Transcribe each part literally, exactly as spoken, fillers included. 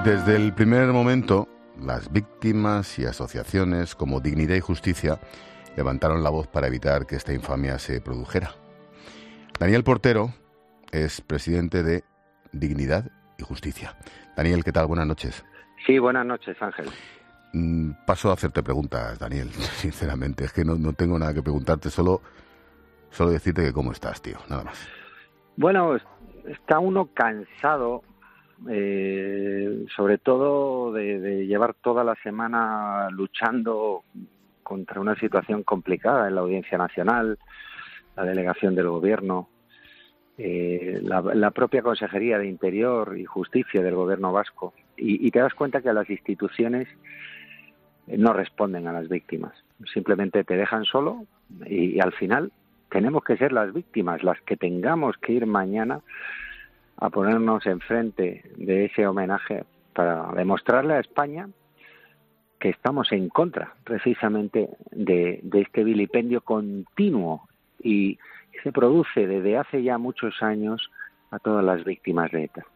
Desde el primer momento, las víctimas y asociaciones como Dignidad y Justicia levantaron la voz para evitar que esta infamia se produjera. Daniel Portero es presidente de Dignidad y Justicia. Daniel, ¿qué tal? Buenas noches. Sí, buenas noches, Ángel. Mm, paso a hacerte preguntas, Daniel, sinceramente. Es que no, no tengo nada que preguntarte, solo, solo decirte que cómo estás, tío, nada más. Bueno, está uno cansado, eh, sobre todo de, de llevar toda la semana luchando contra una situación complicada en la Audiencia Nacional, la delegación del Gobierno, eh, la, la propia Consejería de Interior y Justicia del Gobierno vasco, y, y te das cuenta que las instituciones no responden a las víctimas, simplemente te dejan solo y, y al final tenemos que ser las víctimas las que tengamos que ir mañana a ponernos enfrente de ese homenaje para demostrarle a España que estamos en contra precisamente de, de este vilipendio continuo y que se produce desde hace ya muchos años a todas las víctimas de ETA.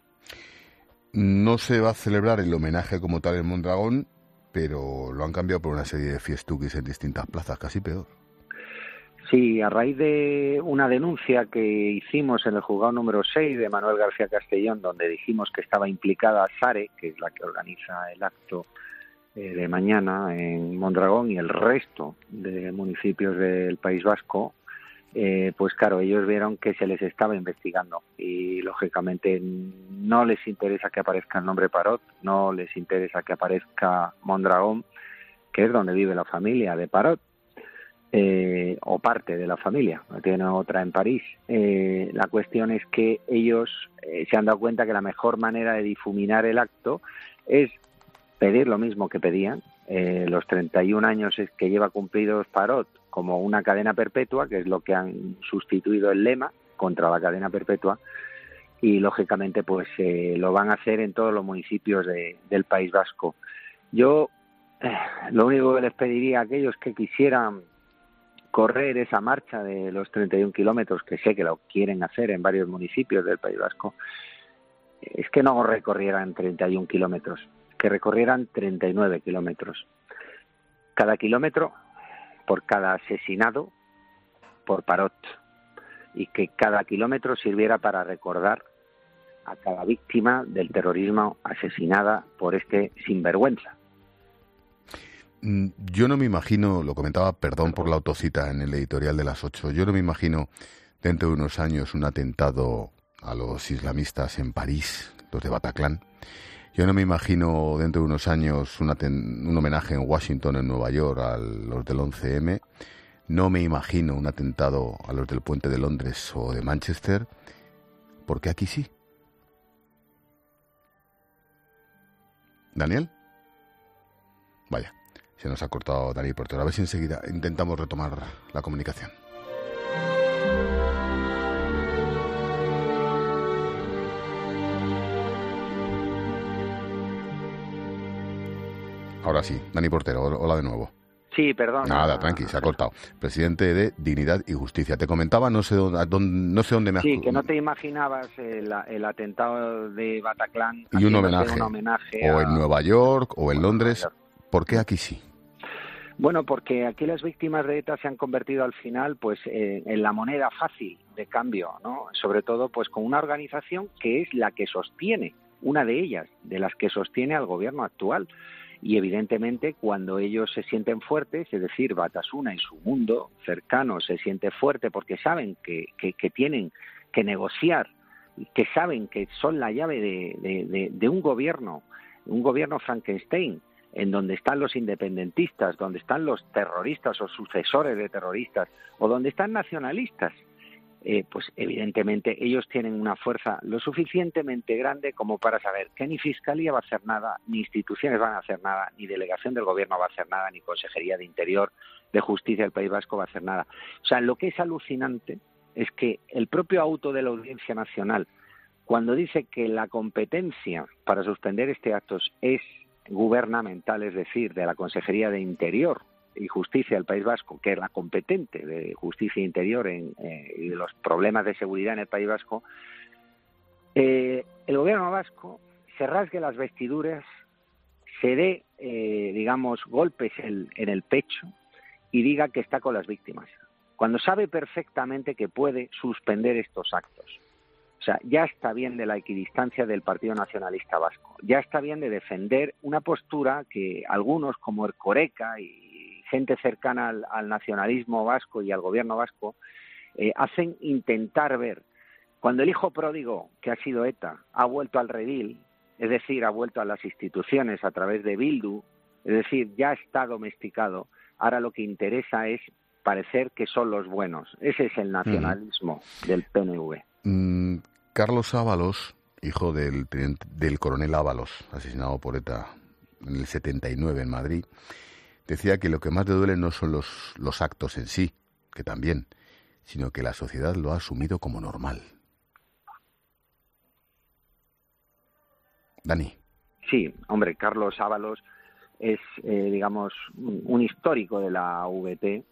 No se va a celebrar el homenaje como tal en Mondragón, pero lo han cambiado por una serie de fiestuquis en distintas plazas, casi peor. Sí, a raíz de una denuncia que hicimos en el juzgado número seis de Manuel García Castellón, donde dijimos que estaba implicada SARE, que es la que organiza el acto eh, de mañana en Mondragón, y el resto de municipios del País Vasco, eh, pues claro, ellos vieron que se les estaba investigando y lógicamente no les interesa que aparezca el nombre Parot, no les interesa que aparezca Mondragón, que es donde vive la familia de Parot. Eh, o parte de la familia, tiene otra en París. Eh, la cuestión es que ellos eh, se han dado cuenta que la mejor manera de difuminar el acto es pedir lo mismo que pedían, eh, los treinta y un años que lleva cumplidos Parot como una cadena perpetua, que es lo que han sustituido el lema contra la cadena perpetua, y lógicamente pues eh, lo van a hacer en todos los municipios de, del País Vasco. Yo eh, lo único que les pediría a aquellos que quisieran correr esa marcha de los treinta y un kilómetros, que sé que lo quieren hacer en varios municipios del País Vasco, es que no recorrieran treinta y un kilómetros, que recorrieran treinta y nueve kilómetros. Cada kilómetro por cada asesinado por Parot, y que cada kilómetro sirviera para recordar a cada víctima del terrorismo asesinada por este sinvergüenza. Yo no me imagino, lo comentaba, perdón por la autocita en el editorial de las ocho, yo no me imagino dentro de unos años un atentado a los islamistas en París, los de Bataclan. Yo no me imagino dentro de unos años un, aten- un homenaje en Washington, en Nueva York, a los del once eme. No me imagino un atentado a los del Puente de Londres o de Manchester, porque aquí sí. ¿Daniel? Vaya. Se nos ha cortado Daniel Portero. A ver si enseguida intentamos retomar la comunicación. Ahora sí, Dani Portero, hola de nuevo. Sí, perdón. Nada, tranqui, se ha cortado. Presidente de Dignidad y Justicia. Te comentaba, no sé dónde, no sé dónde me has... Sí, que no te imaginabas el, el atentado de Bataclan y un homenaje, un homenaje o a... en Nueva York o en Londres. ¿Por qué aquí sí? Bueno, porque aquí las víctimas de ETA se han convertido al final pues eh, en la moneda fácil de cambio, ¿no? Sobre todo pues con una organización que es la que sostiene, una de ellas, de las que sostiene al gobierno actual. Y evidentemente cuando ellos se sienten fuertes, es decir, Batasuna y su mundo cercano se siente fuerte porque saben que, que, que tienen que negociar, que saben que son la llave de, de, de, de un gobierno, un gobierno Frankenstein, en donde están los independentistas, donde están los terroristas o sucesores de terroristas, o donde están nacionalistas, eh, pues evidentemente ellos tienen una fuerza lo suficientemente grande como para saber que ni Fiscalía va a hacer nada, ni instituciones van a hacer nada, ni Delegación del Gobierno va a hacer nada, ni Consejería de Interior, de Justicia del País Vasco va a hacer nada. O sea, lo que es alucinante es que el propio auto de la Audiencia Nacional, cuando dice que la competencia para suspender este acto es gubernamental, es decir, de la Consejería de Interior y Justicia del País Vasco, que es la competente de Justicia e Interior en eh, y los problemas de seguridad en el País Vasco, eh, el gobierno vasco se se rasgue las vestiduras, se dé, eh, digamos, golpes en, en el pecho y diga que está con las víctimas, cuando sabe perfectamente que puede suspender estos actos. O sea, ya está bien de la equidistancia del Partido Nacionalista Vasco, ya está bien de defender una postura que algunos, como Erkoreka y gente cercana al, al nacionalismo vasco y al gobierno vasco, eh, hacen intentar ver. Cuando el hijo pródigo, que ha sido ETA, ha vuelto al redil, es decir, ha vuelto a las instituciones a través de Bildu, es decir, ya está domesticado, ahora lo que interesa es parecer que son los buenos. Ese es el nacionalismo mm. del P N V. Mm, Carlos Ábalos, hijo del, del coronel Ábalos, asesinado por ETA en el setenta y nueve en Madrid, decía que lo que más le duele no son los, los actos en sí, que también, sino que la sociedad lo ha asumido como normal. Dani. Sí, hombre, Carlos Ábalos es, eh, digamos, un histórico de la V T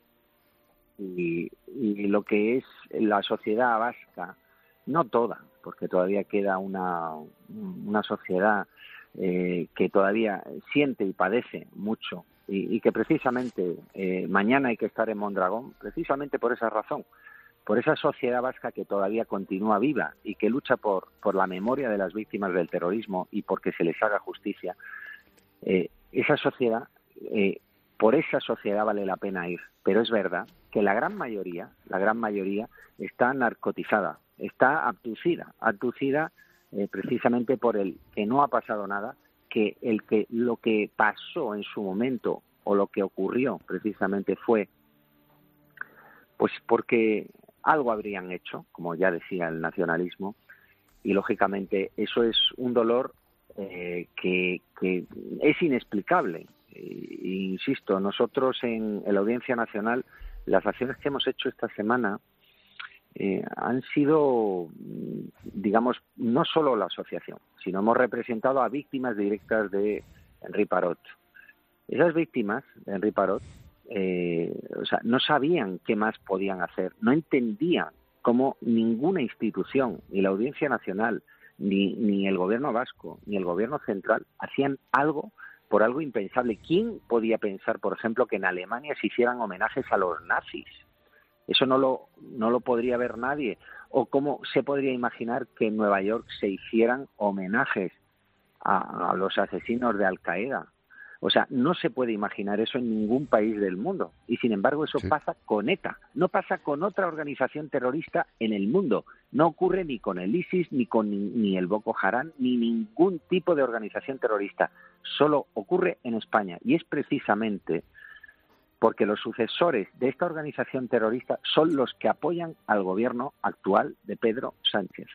y, y lo que es la sociedad vasca, no toda, porque todavía queda una, una sociedad eh, que todavía siente y padece mucho y, y que precisamente eh, mañana hay que estar en Mondragón, precisamente por esa razón, por esa sociedad vasca que todavía continúa viva y que lucha por, por la memoria de las víctimas del terrorismo y porque se les haga justicia. Eh, esa sociedad, eh, por esa sociedad vale la pena ir, pero es verdad que la gran mayoría, la gran mayoría está narcotizada, está abducida, abducida eh, precisamente por el que no ha pasado nada, que el que lo que pasó en su momento o lo que ocurrió precisamente fue, pues porque algo habrían hecho, como ya decía el nacionalismo, y lógicamente eso es un dolor eh, que, que es inexplicable. E, insisto, nosotros en, en la Audiencia Nacional, las acciones que hemos hecho esta semana eh, han sido, digamos, no solo la asociación, sino hemos representado a víctimas directas de Henri Parot. Esas víctimas de Henri Parot Eh, o sea, no sabían qué más podían hacer, no entendían cómo ninguna institución, ni la Audiencia Nacional, ni, ni el gobierno vasco, ni el gobierno central, hacían algo por algo impensable. ¿Quién podía pensar, por ejemplo, que en Alemania se hicieran homenajes a los nazis? Eso no lo, no lo podría ver nadie. ¿O cómo se podría imaginar que en Nueva York se hicieran homenajes a, a los asesinos de Al-Qaeda? O sea, no se puede imaginar eso en ningún país del mundo. Y, sin embargo, eso sí pasa con ETA. No pasa con otra organización terrorista en el mundo. No ocurre ni con el ISIS, ni con ni, ni el Boko Haram, ni ningún tipo de organización terrorista. Solo ocurre en España. Y es precisamente porque los sucesores de esta organización terrorista son los que apoyan al gobierno actual de Pedro Sánchez.